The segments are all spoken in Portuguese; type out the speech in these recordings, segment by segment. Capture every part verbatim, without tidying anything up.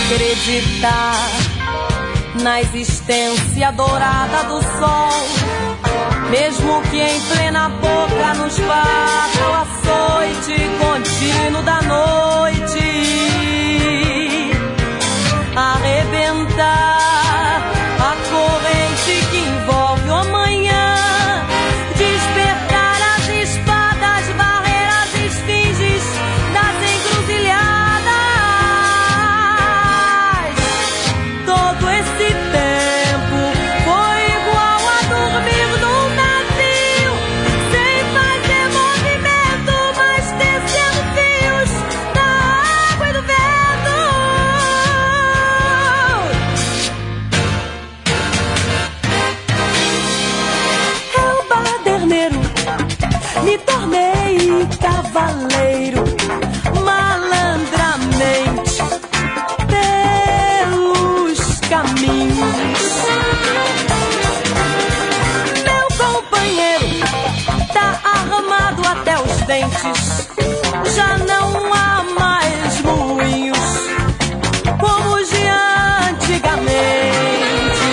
Acreditar na existência dourada do sol, mesmo que em plena boca nos bata o açoite contínuo da noite. Arrebentar a corrente que envolve o amanhã, despertar as espadas, varrer as esfinges das encruzilhadas. Todo esse tempo foi igual a dormir num navio, sem fazer movimento, mas tecendo fios da água e do vento. Eu, baderneiro, me tornei cavaleiro malandramente pelos caminhos. Meu companheiro tá armado até os dentes, já não há mais moinhos como os de antigamente.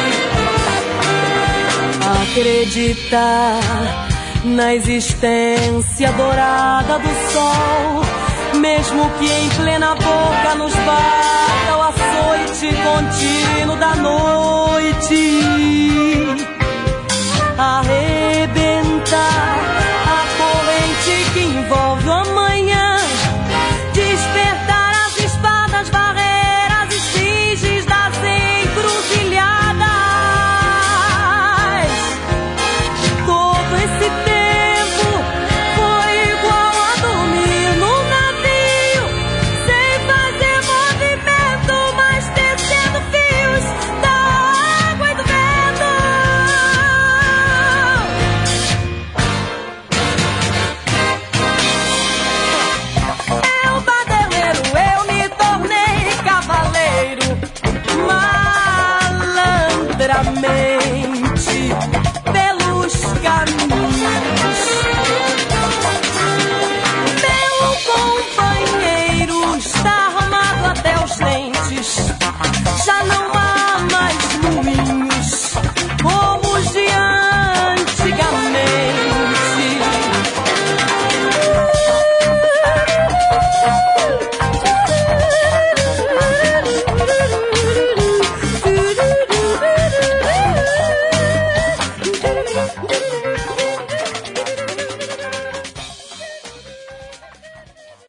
Acreditar na existência dourada do sol, mesmo que em plena boca nos bata o açoite contínuo da noite.